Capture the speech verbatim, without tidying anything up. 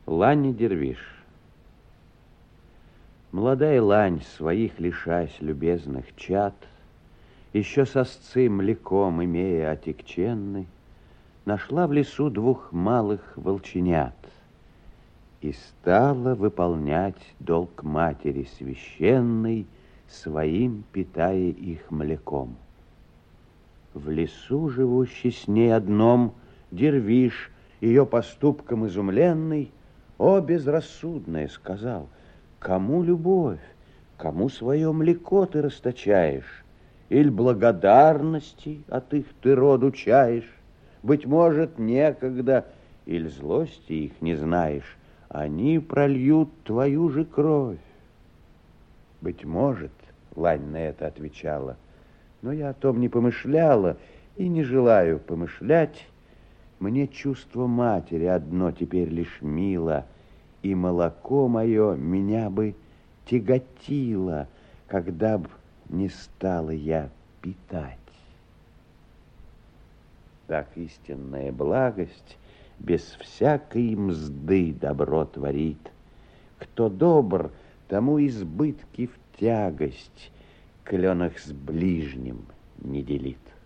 Лань Дервиш. Молодая лань, своих лишась любезных чад, еще сосцы млеком имея отекченный, нашла в лесу двух малых волченят и стала выполнять долг матери священный, своим питая их млеком. В лесу, живущий с ней одном, Дервиш, ее поступком изумленный, о, безрассудное, сказал: кому любовь, кому свое млеко ты расточаешь, иль благодарности от их ты роду чаешь? Быть может, некогда, иль злости их не знаешь, они прольют твою же кровь. Быть может, лань на это отвечала, но я о том не помышляла и не желаю помышлять. Мне чувство матери одно теперь лишь мило, и молоко мое меня бы тяготило, когда б не стала я питать. Так истинная благость без всякой мзды добро творит. Кто добр, тому избытки в тягость, клёнах с ближним не делит.